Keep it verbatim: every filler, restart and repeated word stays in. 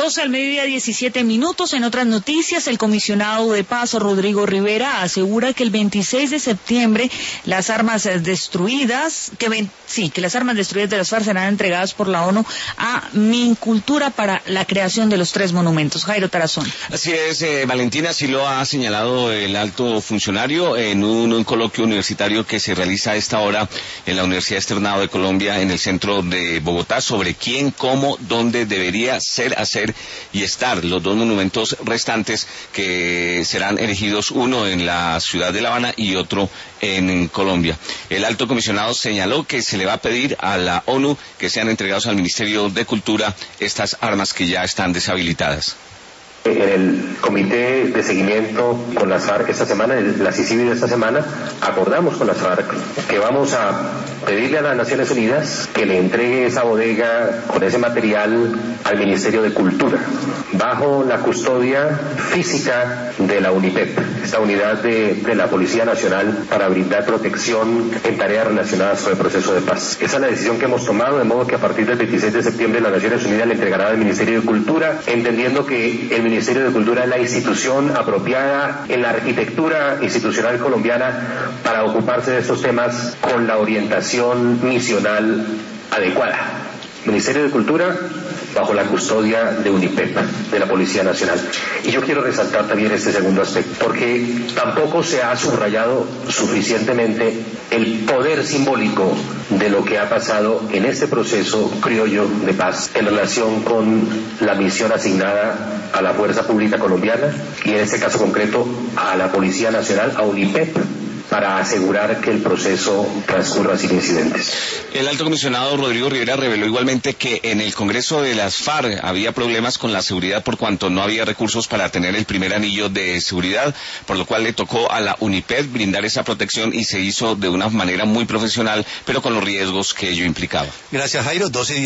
doce al mediodía, diecisiete minutos. En otras noticias, el comisionado de paz, Rodrigo Rivera, asegura que el veintiséis de septiembre las armas destruidas, que ven, sí, que las armas destruidas de las FARC serán entregadas por la ONU a Mincultura para la creación de los tres monumentos. Jairo Tarazón. Así es, eh, Valentina, así lo ha señalado el alto funcionario en un, un coloquio universitario que se realiza a esta hora en la Universidad Externado de Colombia, en el centro de Bogotá, sobre quién, cómo, dónde debería ser, hacer y estar los dos monumentos restantes que serán erigidos, uno en la ciudad de La Habana y otro en Colombia. El alto comisionado señaló que se le va a pedir a la ONU que sean entregados al Ministerio de Cultura estas armas que ya están deshabilitadas. En el comité de seguimiento con las FARC esta semana, la C I C I B de esta semana, acordamos con las FARC que vamos a pedirle a las Naciones Unidas que le entregue esa bodega con ese material al Ministerio de Cultura, bajo la custodia física de la UNIPEP, esta unidad de, de la Policía Nacional para brindar protección en tareas relacionadas con el proceso de paz. Esa es la decisión que hemos tomado, de modo que a partir del veintiséis de septiembre las Naciones Unidas le entregará al Ministerio de Cultura, entendiendo que el Ministerio de Cultura es la institución apropiada en la arquitectura institucional colombiana para ocuparse de estos temas con la orientación misional adecuada. Ministerio de Cultura bajo la custodia de UNIPEP, de la Policía Nacional. Y yo quiero resaltar también este segundo aspecto, porque tampoco se ha subrayado suficientemente el poder simbólico de lo que ha pasado en este proceso criollo de paz en relación con la misión asignada a la Fuerza Pública Colombiana y en este caso concreto a la Policía Nacional, a UNIPEP, para asegurar que el proceso transcurra sin incidentes. El alto comisionado Rodrigo Rivera reveló igualmente que en el Congreso de las FARC había problemas con la seguridad por cuanto no había recursos para tener el primer anillo de seguridad, por lo cual le tocó a la UNIPEP brindar esa protección y se hizo de una manera muy profesional, pero con los riesgos que ello implicaba. Gracias, Jairo. doce